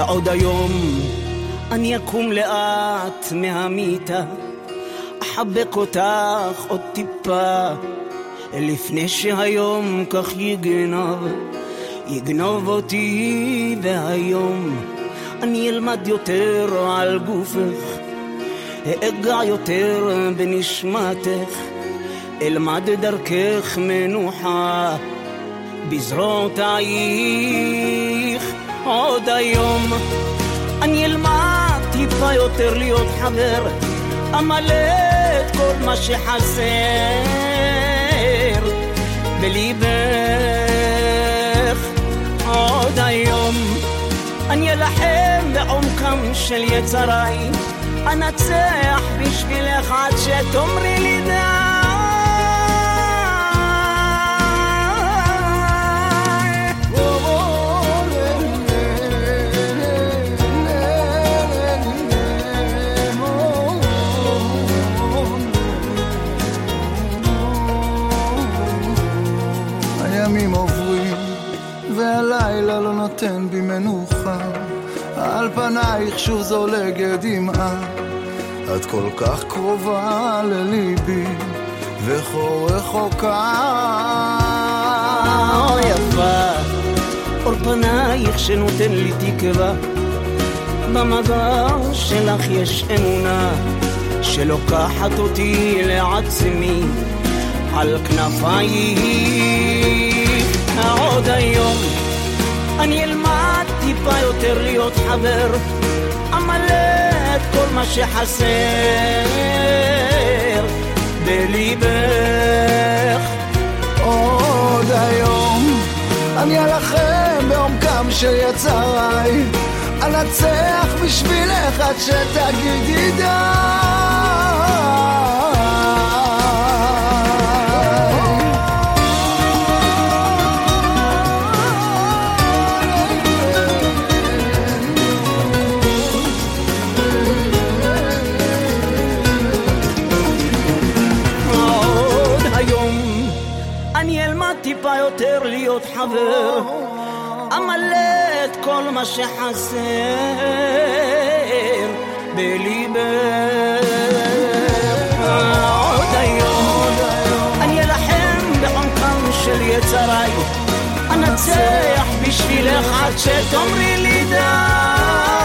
ועוד היום אני אקום לאט מהמיטה, אחבק אותך עוד טיפה, לפני שהיום כך יגנוב אותי. והיום אני אלמד יותר על גופך, אגע יותר בנשמתך, אלמד דרכך מנוחה בזרועותייך. עוד היום אני אלמד טיפה יותר להיות חבר, אמלא את כל מה שחסר בליבך. עוד היום אני אלחם בעומקם של יצריי, אנצח בשבילך עד שתאמרי לי די. הימים עוברים והלילה לא נותן בי מנוחה, על פנייך שוב זולגת דמעה, את כל כך קרובה לליבי וכה רחוקה. יפה אור פנייך שנותן לי תקווה, במגע שלך יש אמונה שלוקחת אותי לעצמי על כנפייך. עוד היום אני אלמד טיפה יותר להיות חבר, אמלא את כל מה שחסר בליבך. עוד היום אני אלחם בעומקם של יצריי, אנצח בשבילך עד שתגידי די. טיפה יותר להיות חבר, אמלא את כל מה שחסר בליבך. עוד היום אני אלחם בעומקם של יצריי, אנצח בשבילך עד שתאמרי לי די.